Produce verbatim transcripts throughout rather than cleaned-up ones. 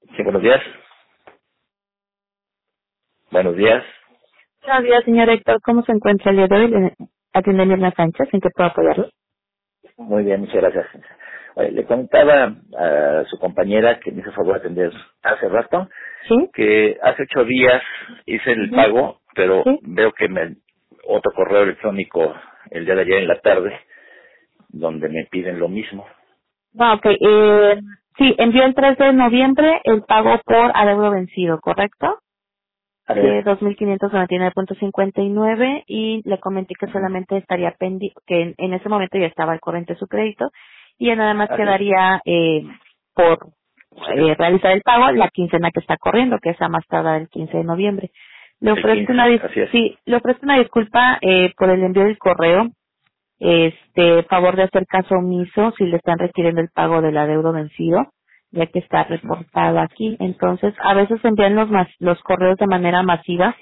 Sí, buenos días. Buenos días. Buenos días, señor Héctor. ¿Cómo se encuentra el día de hoy? Le atiende Mirna Sánchez. ¿En qué puedo apoyarlo? Muy bien, muchas gracias. Oye, le contaba a su compañera que me hizo favor de atender hace rato ¿Sí? que hace ocho días hice el Ujú. pago, pero ¿Sí? veo que me otro correo electrónico el día de ayer en la tarde donde me piden lo mismo. Ah, ok. Eh, sí, envió el tres de noviembre el pago por adeudo vencido, ¿correcto? Así es. De dos mil quinientos noventa y nueve punto cincuenta y nueve y le comenté que Ujú. solamente estaría pendiente, que en, en ese momento ya estaba al corriente de su crédito y ya nada más Así es. quedaría eh, por Sí. eh, realizar el pago la quincena que está corriendo, que es a más tardar el quince de noviembre. Le El ofrezco quince, una dis- así es. sí, le ofrezco una disculpa eh, por el envío del correo. Este, favor de hacer caso omiso si le están requiriendo el pago del adeudo vencido, ya que está Ujú. reportado aquí. Entonces, a veces envían los mas- los correos de manera masiva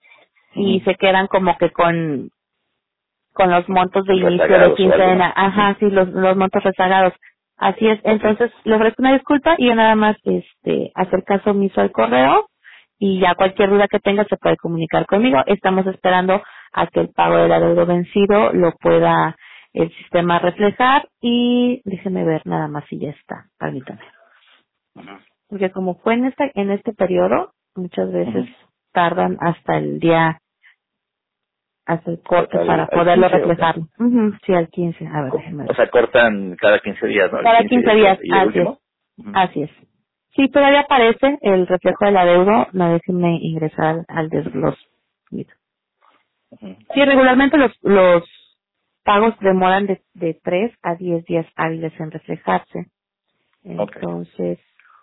y Ujú. se quedan como que con con los montos de inicio de Rezagados o algo, ¿no? quincena, ajá, Ujú. sí, los los montos rezagados. Así es. Ok. Entonces, le ofrezco una disculpa y ya nada más este hacer caso omiso al correo y ya cualquier duda que tenga se puede comunicar conmigo. Estamos esperando a que el pago del adeudo vencido lo pueda el sistema reflejar y déjeme ver nada más si ya está, permítame. Ujú. Porque como fue en este en este periodo, muchas veces Ujú. tardan hasta el día hasta el corte Al, para al poderlo quince, ¿o qué? reflejar. Ujú, sí, al quince. A ver, Co- déjeme O ver. sea, cortan cada quince días, ¿no? El Cada quince y quince el, días, tre- y el así es, último. Ujú. así es. Sí, todavía aparece el reflejo del adeudo, no déjenme ingresar al desglose. Sí, Ujú. regularmente los, los pagos demoran de, de tres a diez días hábiles en reflejarse. Ok. Entonces,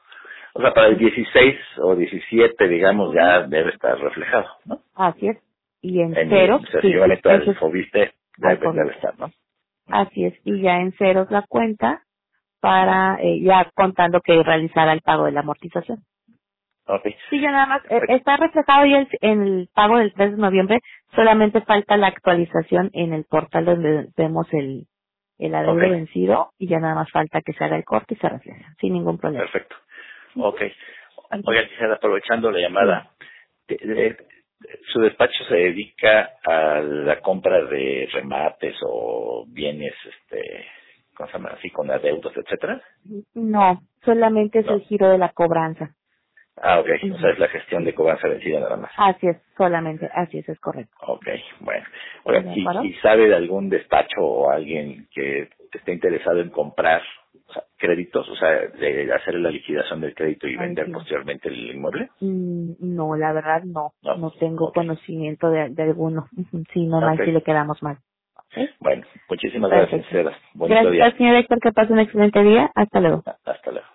O sea, para el pues, dieciséis o diecisiete, digamos, ujú, ya debe estar reflejado, ¿no? así es. Y en En mi, ceros, o sea, si yo sí, me meto eso al es Fobiste, al debe, debe corriente. estar, ¿no? Así es. Y ya en ceros la cuenta para, eh, ya contando que realizara el pago de la amortización. Ok, Sí, ya nada más, eh, perfecto. está reflejado ya el, en el pago del tres de noviembre, solamente falta la actualización en el portal donde vemos el, el Ok, adeudo vencido y ya nada más falta que se haga el corte y se refleja, sin ningún problema. perfecto. Ujú. Ok. Ok. Oiga, quisiera, aprovechando la Bien. llamada, de- de- ¿su despacho se dedica a la compra de remates o bienes, este, ¿cómo se llama? Así, con adeudos, etcétera? No, solamente es No. el giro de la cobranza. Ah, ok. O sea, Ujú. es la gestión de Sí. cobranza vencida nada más. Así es, solamente, así es, es correcto. Ok, bueno. Oiga, ¿De ¿y, acuerdo? y sabe de algún despacho o alguien que esté interesado en comprar, o sea, créditos, o sea, de hacer la liquidación del crédito y Ay, vender sí. posteriormente el inmueble? Mm, No, la verdad no, No. no tengo Ok, conocimiento de, de alguno. Ujú. Sí, no ok. mal si le quedamos mal. ¿Ok? Bueno, muchísimas gracias, Perfecto. Cera. Bonito Gracias, día. señor Héctor, que pase un excelente día. Hasta luego. Hasta luego.